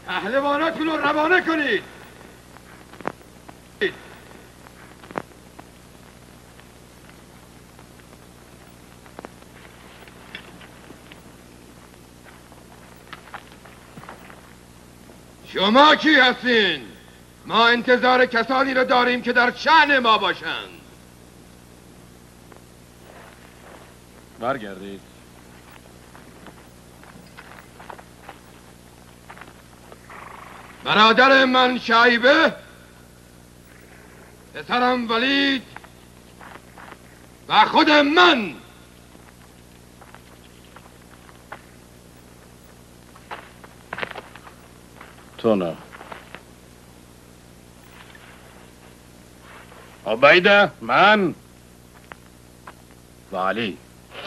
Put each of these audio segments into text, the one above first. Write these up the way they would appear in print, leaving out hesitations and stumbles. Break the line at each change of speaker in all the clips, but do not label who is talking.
پهلواناتون رو روانه کنید. شما کی هستین؟ ما انتظار کسانی رو داریم که در شأن ما باشند.
برگردید.
برادر من شایبه، پسرم ولید و خود من.
تو نه. عبیده، من و علی.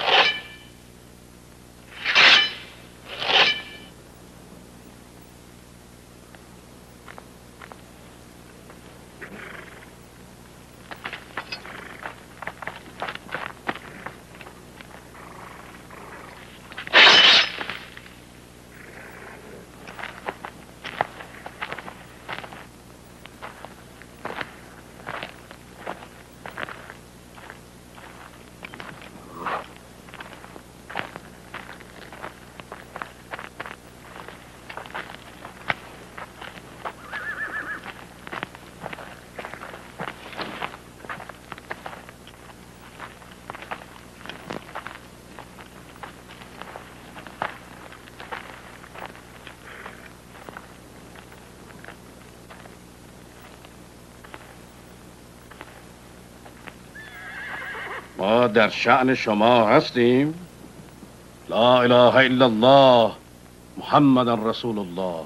ما در شأن شما هستیم. لا اله الا الله محمد رسول الله.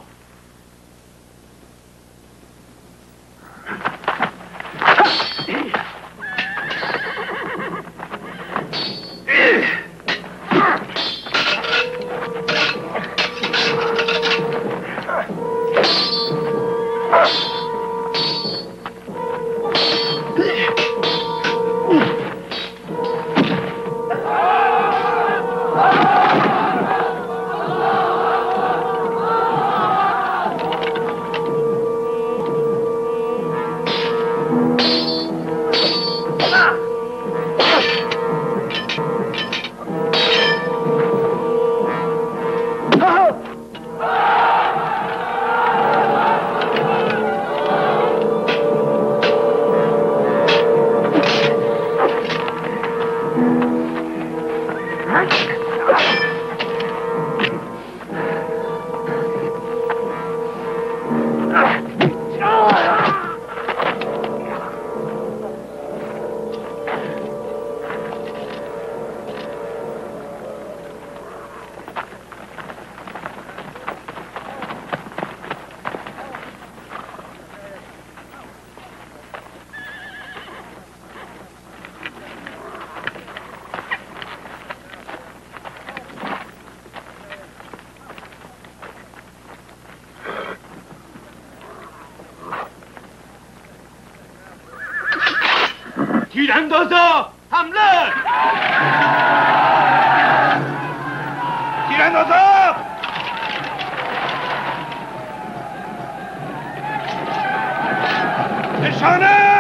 تیراندازا حمله! تیراندازا! نشانه!